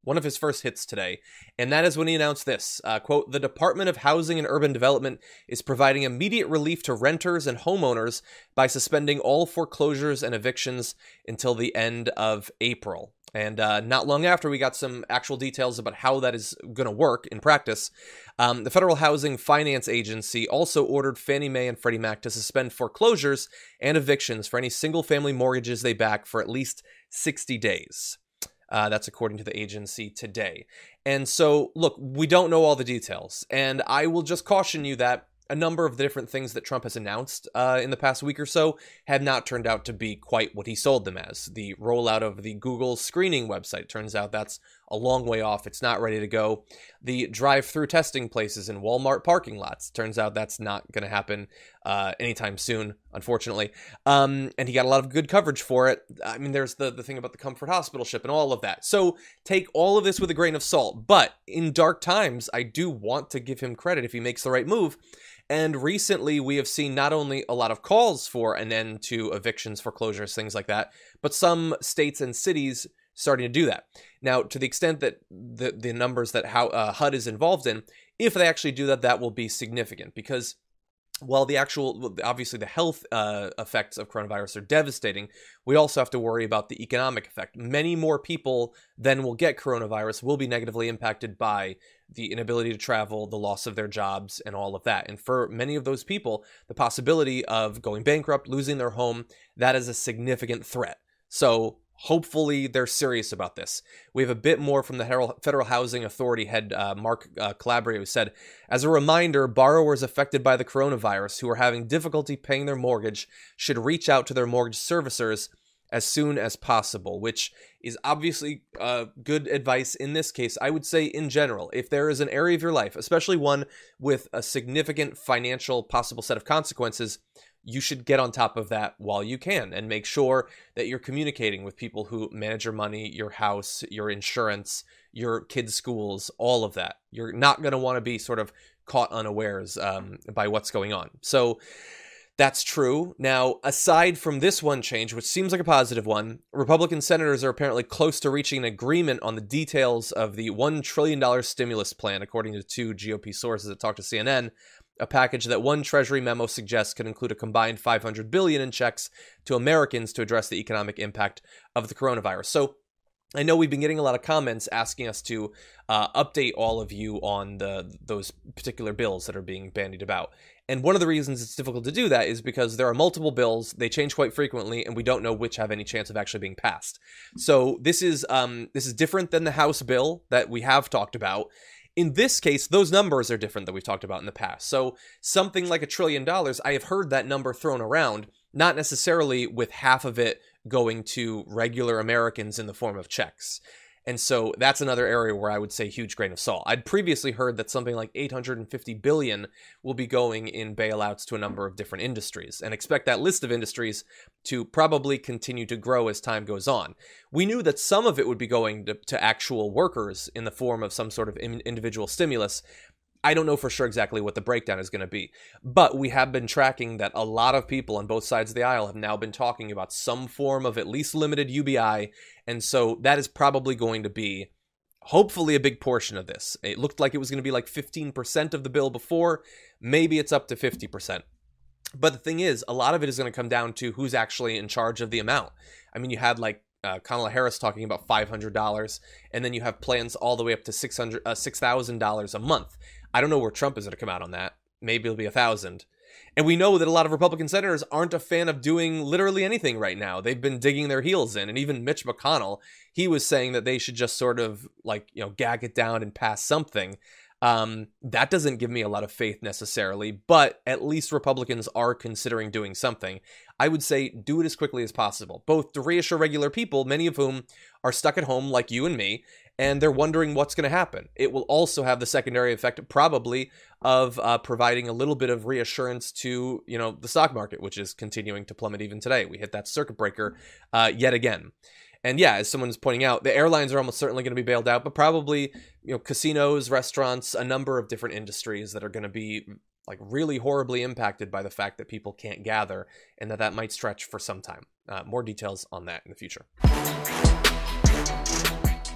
one of his first hits today, and that is when he announced this, uh, quote, "The Department of Housing and Urban Development is providing immediate relief to renters and homeowners by suspending all foreclosures and evictions until the end of April." And uh, not long after, we got some actual details about how that is going to work in practice. Um, the Federal Housing Finance Agency also ordered Fannie Mae and Freddie Mac to suspend foreclosures and evictions for any single-family mortgages they back for at least sixty days. Uh, that's according to the agency today. And so, look, we don't know all the details. And I will just caution you that a number of the different things that Trump has announced uh, in the past week or so have not turned out to be quite what he sold them as. The rollout of the Google screening website, turns out that's a long way off. It's not ready to go. The drive-through testing places in Walmart parking lots, turns out that's not going to happen uh, anytime soon, unfortunately. Um, and he got a lot of good coverage for it. I mean, there's the, the thing about the Comfort Hospital ship and all of that. So take all of this with a grain of salt. But in dark times, I do want to give him credit if he makes the right move. And recently, we have seen not only a lot of calls for an end to evictions, foreclosures, things like that, but some states and cities starting to do that. Now, to the extent that the, the numbers that how, uh, H U D is involved in, if they actually do that, that will be significant because while the actual, obviously the health uh, effects of coronavirus are devastating, we also have to worry about the economic effect. Many more people than will get coronavirus will be negatively impacted by the inability to travel, the loss of their jobs, and all of that. And for many of those people, the possibility of going bankrupt, losing their home, that is a significant threat. So hopefully they're serious about this. We have a bit more from the Federal Housing Authority head, uh, Mark uh, Calabria, who said, "As a reminder, borrowers affected by the coronavirus who are having difficulty paying their mortgage should reach out to their mortgage servicers as soon as possible," which is obviously uh, good advice in this case. I would say in general, if there is an area of your life, especially one with a significant financial possible set of consequences, you should get on top of that while you can and make sure that you're communicating with people who manage your money, your house, your insurance, your kids' schools, all of that. You're not going to want to be sort of caught unawares um, by what's going on. So that's true. Now, aside from this one change, which seems like a positive one, Republican senators are apparently close to reaching an agreement on the details of the one trillion dollars stimulus plan, according to two G O P sources that talked to C N N. A package that one Treasury memo suggests could include a combined five hundred billion dollars in checks to Americans to address the economic impact of the coronavirus. So I know we've been getting a lot of comments asking us to uh, update all of you on the those particular bills that are being bandied about. And one of the reasons it's difficult to do that is because there are multiple bills, they change quite frequently, and we don't know which have any chance of actually being passed. So this is um, this is different than the House bill that we have talked about. In this case, those numbers are different that we've talked about in the past. So something like a trillion dollars, I have heard that number thrown around, not necessarily with half of it going to regular Americans in the form of checks. And so that's another area where I would say huge grain of salt. I'd previously heard that something like eight hundred fifty billion dollars will be going in bailouts to a number of different industries, and expect that list of industries to probably continue to grow as time goes on. We knew that some of it would be going to, to actual workers in the form of some sort of in, individual stimulus. I don't know for sure exactly what the breakdown is going to be, but we have been tracking that a lot of people on both sides of the aisle have now been talking about some form of at least limited U B I, and so that is probably going to be, hopefully, a big portion of this. It looked like it was going to be like fifteen percent of the bill before. Maybe it's up to fifty percent. But the thing is, a lot of it is going to come down to who's actually in charge of the amount. I mean, you had like Uh, Kamala Harris talking about five hundred dollars, and then you have plans all the way up to six hundred dollars, uh, six thousand dollars a month. I don't know where Trump is going to come out on that. Maybe it'll be one thousand dollars. And we know that a lot of Republican senators aren't a fan of doing literally anything right now. They've been digging their heels in, and even Mitch McConnell, he was saying that they should just sort of like, you know, gag it down and pass something. Um, that doesn't give me a lot of faith necessarily, but at least Republicans are considering doing something. I would say do it as quickly as possible, both to reassure regular people, many of whom are stuck at home like you and me, and they're wondering what's going to happen. It will also have the secondary effect, probably, of uh, providing a little bit of reassurance to, you know, the stock market, which is continuing to plummet even today. We hit that circuit breaker uh, yet again. And yeah, as someone's pointing out, the airlines are almost certainly going to be bailed out, but probably, you know, casinos, restaurants, a number of different industries that are going to be like really horribly impacted by the fact that people can't gather, and that that might stretch for some time. Uh, more details on that in the future.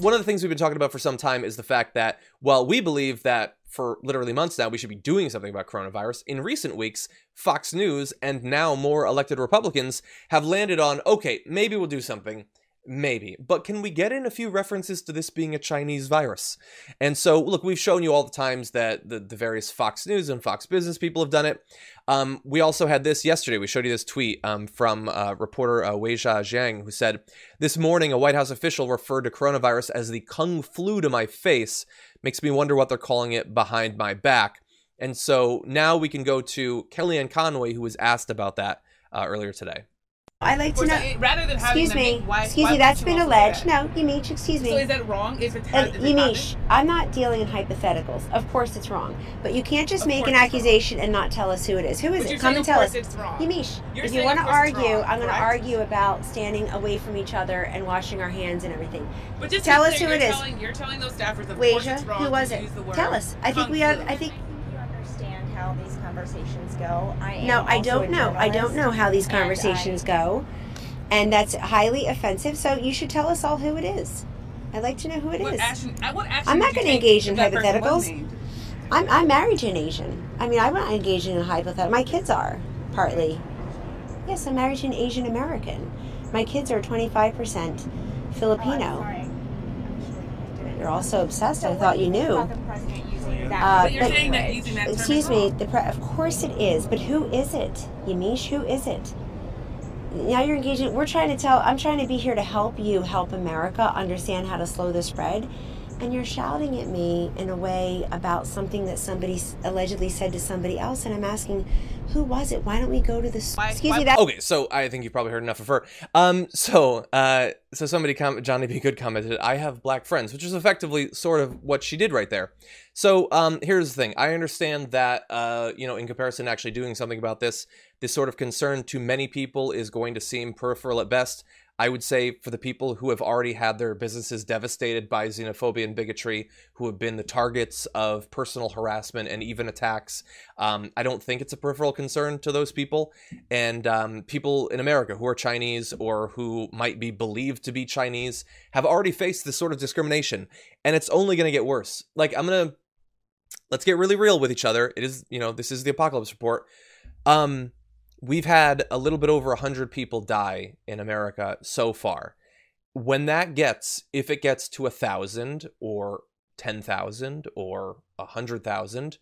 one of the things we've been talking about for some time is the fact that while we believe that for literally months now we should be doing something about coronavirus, in recent weeks, Fox News and now more elected Republicans have landed on, okay, maybe we'll do something. Maybe. But can we get in a few references to this being a Chinese virus? And so, look, we've shown you all the times that the, the various Fox News and Fox Business people have done it. Um, we also had this yesterday. We showed you this tweet um, from uh, reporter uh, Weijia Zhang, who said, "This morning, a White House official referred to coronavirus as the Kung flu to my face. Makes me wonder what they're calling it behind my back." And so now we can go to Kellyanne Conway, who was asked about that uh, earlier today. I'd like to know. So, rather than having excuse me. Make, why, excuse why me. That's you been also alleged. that? No, Yamiche. Excuse me. So is that wrong? If it's Uh, if it's Yamiche, I'm not dealing in hypotheticals. Of course it's wrong, but you can't just Of make course an it's accusation and not tell us who it is. Who is But it? you're Come saying, and of tell course us. it's wrong. Yamiche, You're if you saying, want of to course it's argue, wrong, I'm going to correct? argue about standing away from each other and washing our hands and everything. But just tell to us say who you're it is. Telling, you're telling those staffers, of course Weijia, it's wrong who was to it? use the word Tell us. I think kung we have. flu. I think. You understand how these conversations go. I am No, I also don't a know. I don't journalist, know how these and conversations I- go, and that's highly offensive. So you should tell us all who it is. I'd like to know who it What is. action, uh, what action I'm not would you gonna take engage in if that person was hypotheticals. named? I'm, I'm married to an Asian. I mean, I'm not engaging in hypothetical. My kids are, partly. Yes, I'm married to an Asian American. My kids are twenty-five percent Oh, I'm Filipino. sorry. You're also obsessed. So I what thought do you think knew. about the president using that Uh, But you're but- saying that language? using that term Excuse is me. wrong. The pre- of course it is, but who is it, Yamiche? Who is it? Now you're engaging. We're trying to tell. I'm trying to be here to help you help America understand how to slow the spread, and you're shouting at me in a way about something that somebody s- allegedly said to somebody else, and I'm asking, who was it? Why don't we go to the? s- Why- Excuse why- me. That Okay, so I think you've probably heard enough of her. Um, so, uh, so somebody, com- Johnny B. Good commented, "I have black friends," which is effectively sort of what she did right there. So, um, here's the thing. I understand that, uh, you know, in comparison to actually doing something about this, this sort of concern to many people is going to seem peripheral at best. I would say for the people who have already had their businesses devastated by xenophobia and bigotry, who have been the targets of personal harassment and even attacks, um, I don't think it's a peripheral concern to those people. And um, people in America who are Chinese or who might be believed to be Chinese have already faced this sort of discrimination. And it's only going to get worse. Like, I'm going to, let's get really real with each other. It is, you know, this is the Apocalypse Report. Um... We've had a little bit over one hundred people die in America so far. When that gets, if it gets to one thousand or ten thousand or one hundred thousand,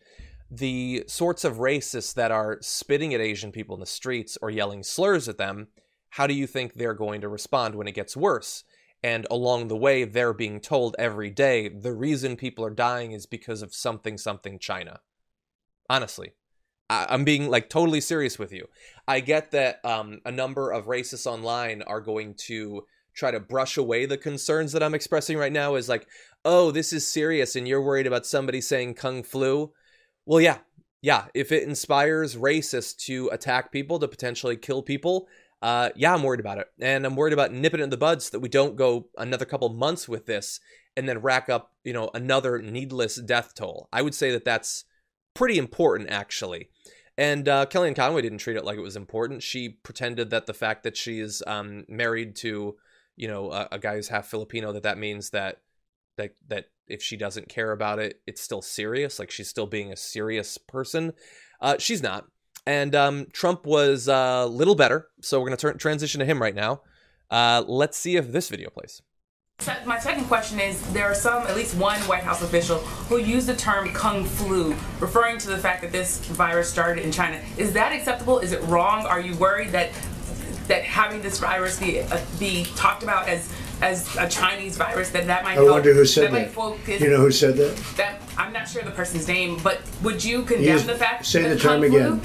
the sorts of racists that are spitting at Asian people in the streets or yelling slurs at them, how do you think they're going to respond when it gets worse? And along the way, they're being told every day, the reason people are dying is because of something, something China. Honestly. I'm being like totally serious with you. I get that um, a number of racists online are going to try to brush away the concerns that I'm expressing right now as like, oh, this is serious and you're worried about somebody saying Kung flu. Well, yeah, yeah. If it inspires racists to attack people, to potentially kill people, uh, yeah, I'm worried about it. And I'm worried about nipping it in the bud so that we don't go another couple months with this and then rack up, you know, another needless death toll. I would say that that's pretty important, actually. And uh, Kellyanne Conway didn't treat it like it was important. She pretended that the fact that she is um, married to, you know, a, a guy who's half Filipino, that that means that that that if she doesn't care about it, it's still serious. Like she's still being a serious person. Uh, she's not. And um, Trump was a little better. So we're going to transition to him right now. Uh, let's see if this video plays. My second question is, there are some, at least one White House official who used the term Kung flu, referring to the fact that this virus started in China. Is that acceptable? Is it wrong? Are you worried that that having this virus be uh, be talked about as as a Chinese virus, that that might I help, wonder who said that might that. focus, You know who said that? that I'm not sure the person's name, but would you condemn Use- the fact say that the term Kung again.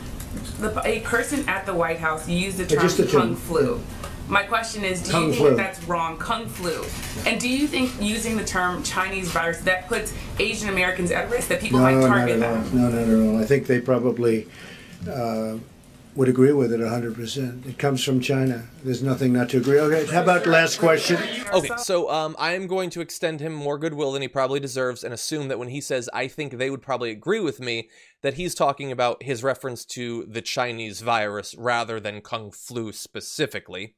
Flu, the, a person at the White House used the Hey, term just the term. Kung flu. My question is, do Kung you think flu. that that's wrong, Kung flu? And do you think using the term Chinese virus, that puts Asian Americans at risk, that people No, might not target at all. them? No, not at all. I think they probably uh, would agree with it one hundred percent. It comes from China. There's nothing not to agree. Okay, how about last question? Okay, so um, I am going to extend him more goodwill than he probably deserves and assume that when he says, I think they would probably agree with me, that he's talking about his reference to the Chinese virus rather than Kung flu specifically.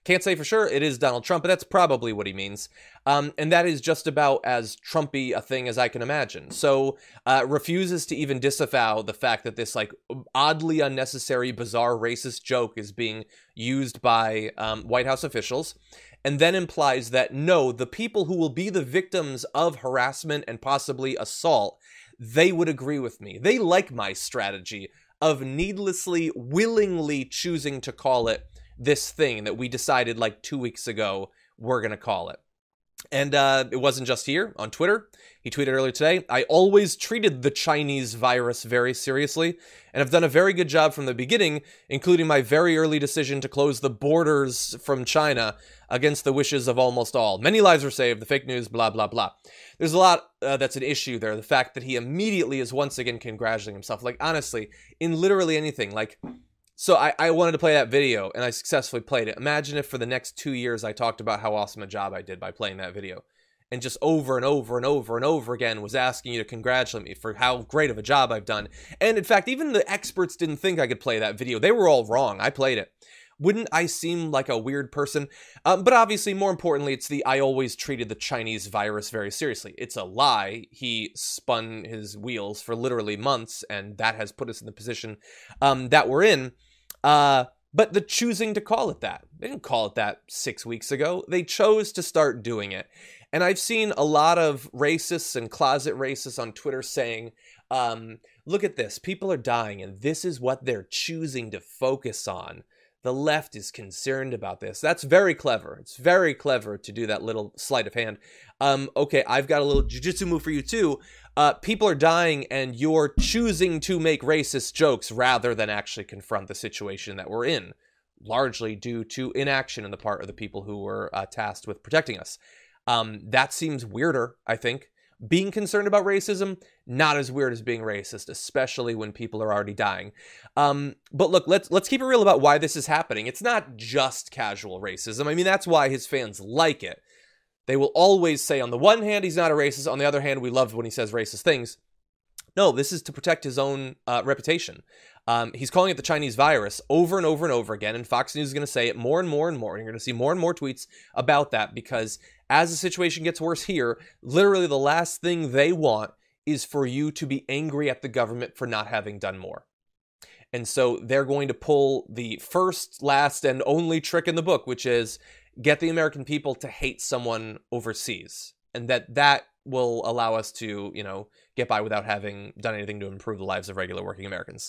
Can't say for sure it is Donald Trump, but that's probably what he means. Um, and that is just about as Trumpy a thing as I can imagine. So uh, refuses to even disavow the fact that this like oddly unnecessary, bizarre, racist joke is being used by um, White House officials, and then implies that no, the people who will be the victims of harassment and possibly assault, they would agree with me. They like my strategy of needlessly, willingly choosing to call it this thing that we decided like two weeks ago we're going to call it. And uh, it wasn't just here. On Twitter, he tweeted earlier today, I always treated the Chinese virus very seriously, and have done a very good job from the beginning, including my very early decision to close the borders from China against the wishes of almost all. Many lives were saved, the fake news, blah, blah, blah. There's a lot uh, that's an issue there. The fact that he immediately is once again congratulating himself. Like, honestly, in literally anything, like... So I, I wanted to play that video, and I successfully played it. Imagine if for the next two years I talked about how awesome a job I did by playing that video. And just over and over and over and over again was asking you to congratulate me for how great of a job I've done. And in fact, even the experts didn't think I could play that video. They were all wrong. I played it. Wouldn't I seem like a weird person? Um, but obviously, more importantly, it's the I always treated the Chinese virus very seriously. It's a lie. He spun his wheels for literally months, and that has put us in the position um, that we're in. Uh, but the choosing to call it that. They didn't call it that six weeks ago. They chose to start doing it. And I've seen a lot of racists and closet racists on Twitter saying, um, look at this. People are dying, and this is what they're choosing to focus on. The left is concerned about this. That's very clever. It's very clever to do that little sleight of hand. Um, okay, I've got a little jujitsu move for you too. Uh, people are dying and you're choosing to make racist jokes rather than actually confront the situation that we're in, largely due to inaction on the part of the people who were uh, tasked with protecting us. Um, that seems weirder, I think. Being concerned about racism, not as weird as being racist, especially when people are already dying. Um, but look, let's let's keep it real about why this is happening. It's not just casual racism. I mean, that's why his fans like it. They will always say, on the one hand, he's not a racist. On the other hand, we love when he says racist things. No, this is to protect his own uh, reputation. Um, he's calling it the Chinese virus over and over and over again, and Fox News is going to say it more and more and more, and you're going to see more and more tweets about that, because as the situation gets worse here, literally the last thing they want is for you to be angry at the government for not having done more. And so they're going to pull the first, last, and only trick in the book, which is get the American people to hate someone overseas, and that that will allow us to, you know, get by without having done anything to improve the lives of regular working Americans.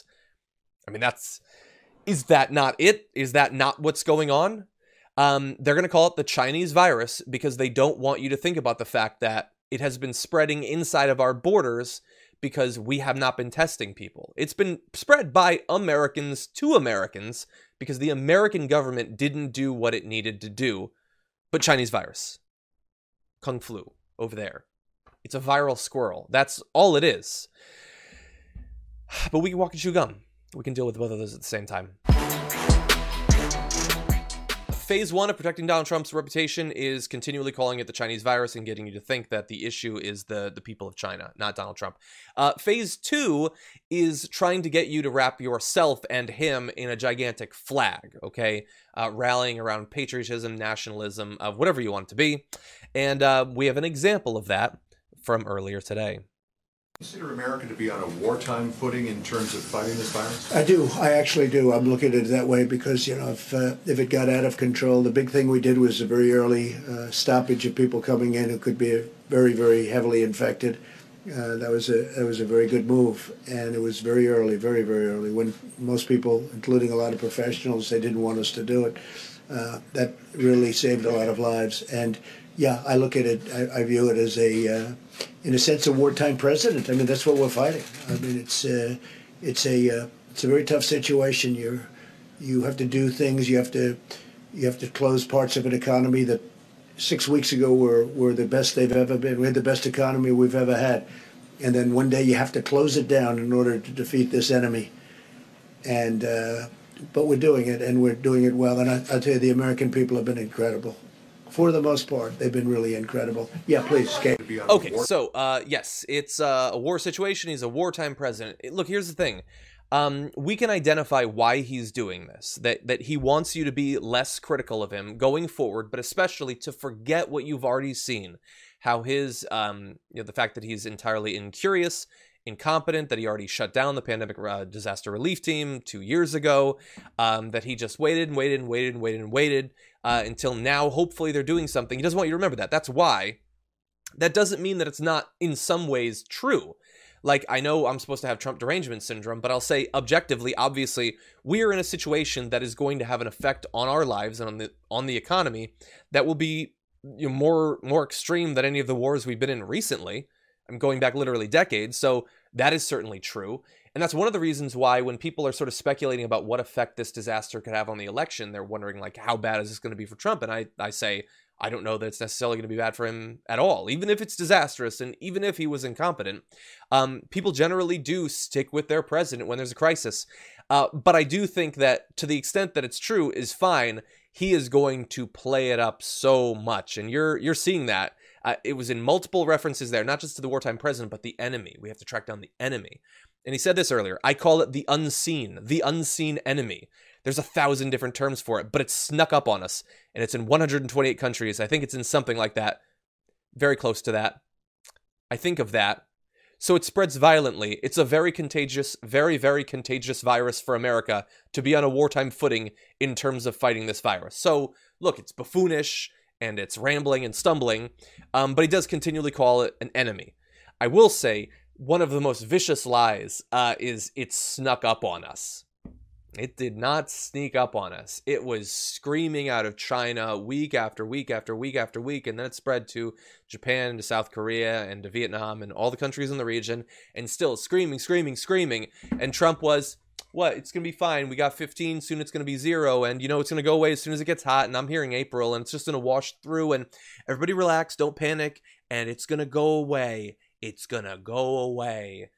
I mean, that's, is that not it? Is that not what's going on? Um, they're going to call it the Chinese virus because they don't want you to think about the fact that it has been spreading inside of our borders because we have not been testing people. It's been spread by Americans to Americans because the American government didn't do what it needed to do. But Chinese virus. Kung flu over there. It's a viral squirrel. That's all it is. But we can walk and chew gum. We can deal with both of those at the same time. Phase one of protecting Donald Trump's reputation is continually calling it the Chinese virus and getting you to think that the issue is the, the people of China, not Donald Trump. Uh, phase two is trying to get you to wrap yourself and him in a gigantic flag, okay? Uh, rallying around patriotism, nationalism, uh, whatever you want it to be. And uh, we have an example of that from earlier today. Consider America to be on a wartime footing in terms of fighting this virus? I do. I actually do. I'm looking at it that way because, you know, if uh, if it got out of control, the big thing we did was a very early uh, stoppage of people coming in who could be very, very heavily infected. Uh, that was a that was a very good move, and it was very early, very, very early, when most people, including a lot of professionals, they didn't want us to do it. Uh, that really saved a lot of lives. And yeah, I look at it, I, I view it as a, uh, in a sense, a wartime president. I mean, that's what we're fighting. I mean, it's uh, it's a uh, it's a very tough situation. You're you have to do things. You have to you have to close parts of an economy that six weeks ago were were the best they've ever been. We had the best economy we've ever had, and then one day you have to close it down in order to defeat this enemy. And uh, but we're doing it, and we're doing it well. And I, I'll tell you, the American people have been incredible. For the most part, they've been really incredible. Yeah, please, Kate. Okay, so, uh, yes, it's uh, a war situation. He's a wartime president. Look, here's the thing. um, we can identify why he's doing this, that that he wants you to be less critical of him going forward, but especially to forget what you've already seen, how his, um, you know, the fact that he's entirely incurious, incompetent, that he already shut down the pandemic uh, disaster relief team two years ago, um, that he just waited and waited and waited and waited and waited uh, until now. Hopefully they're doing something. He doesn't want you to remember that. That's why. That doesn't mean that it's not in some ways true. Like, I know I'm supposed to have Trump derangement syndrome, but I'll say objectively, obviously, we are in a situation that is going to have an effect on our lives and on the on the economy that will be, you know, more more extreme than any of the wars we've been in recently. I'm going back literally decades, so that is certainly true. And that's one of the reasons why when people are sort of speculating about what effect this disaster could have on the election, they're wondering, like, how bad is this going to be for Trump? And I, I say, I don't know that it's necessarily going to be bad for him at all, even if it's disastrous and even if he was incompetent. Um, people generally do stick with their president when there's a crisis. Uh, but I do think that to the extent that it's true is fine. He is going to play it up so much. And you're you're seeing that. Uh, it was in multiple references there, not just to the wartime president, but the enemy. We have to track down the enemy. And he said this earlier. I call it the unseen, the unseen enemy. There's a thousand different terms for it, but it's snuck up on us, and it's in one hundred twenty-eight countries. I think it's in something like that, very close to that. I think of that. So it spreads violently. It's a very contagious, very, very contagious virus for America to be on a wartime footing in terms of fighting this virus. So, look, it's buffoonish, and it's rambling and stumbling, um, but he does continually call it an enemy. I will say, one of the most vicious lies uh, is it snuck up on us. It did not sneak up on us. It was screaming out of China week after week after week after week, and then it spread to Japan and to South Korea and to Vietnam and all the countries in the region, and still screaming, screaming, screaming. And Trump was, what, it's going to be fine. We got fifteen, soon it's going to be zero, and, you know, it's going to go away as soon as it gets hot, and I'm hearing April, and it's just going to wash through, and everybody relax, don't panic, and it's going to go away. It's going to go away.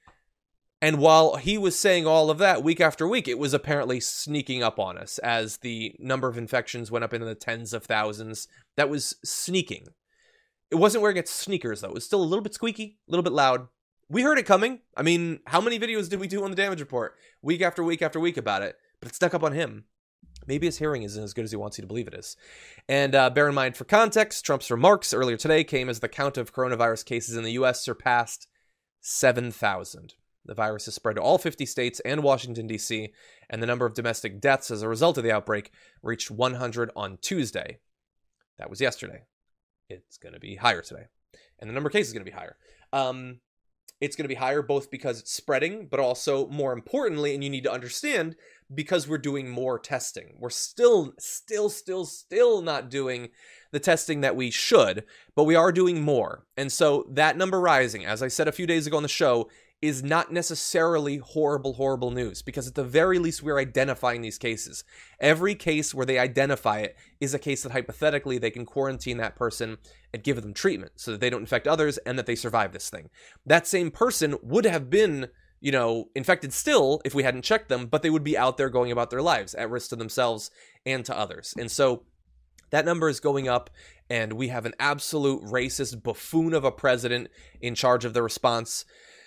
And while he was saying all of that week after week, it was apparently sneaking up on us as the number of infections went up into the tens of thousands. That was sneaking. It wasn't wearing its sneakers, though. It was still a little bit squeaky, a little bit loud. We heard it coming. I mean, how many videos did we do on the damage report? Week after week after week about it. But it stuck up on him. Maybe his hearing isn't as good as he wants you to believe it is. And uh, bear in mind, for context, Trump's remarks earlier today came as the count of coronavirus cases in the U S surpassed seven thousand. The virus has spread to all fifty states and Washington, D C, and the number of domestic deaths as a result of the outbreak reached one hundred on Tuesday. That was yesterday. It's going to be higher today. And the number of cases is going to be higher. Um, it's going to be higher both because it's spreading, but also, more importantly, and you need to understand, because we're doing more testing. We're still, still, still, still not doing the testing that we should, but we are doing more. And so that number rising, as I said a few days ago on the show, is not necessarily horrible, horrible news, because at the very least we're identifying these cases. Every case where they identify it is a case that hypothetically they can quarantine that person and give them treatment so that they don't infect others and that they survive this thing. That same person would have been, you know, infected still if we hadn't checked them, but they would be out there going about their lives at risk to themselves and to others. And so that number is going up, and we have an absolute racist buffoon of a president in charge of the response.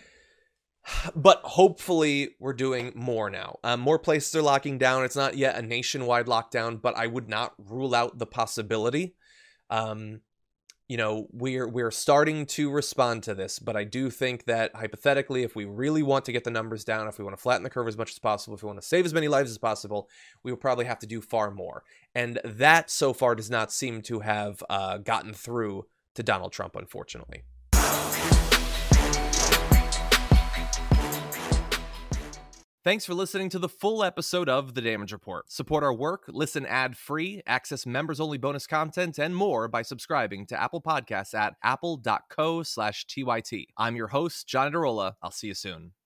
But hopefully we're doing more now. Um, more places are locking down. It's not yet a nationwide lockdown, but I would not rule out the possibility. Um, you know, we're we're starting to respond to this, but I do think that hypothetically, if we really want to get the numbers down, if we want to flatten the curve as much as possible, if we want to save as many lives as possible, we will probably have to do far more. And that so far does not seem to have uh, gotten through to Donald Trump, unfortunately. Thanks for listening to the full episode of The Damage Report. Support our work, listen ad-free, access members-only bonus content, and more by subscribing to Apple Podcasts at apple.co slash TYT. I'm your host, John Adarola. I'll see you soon.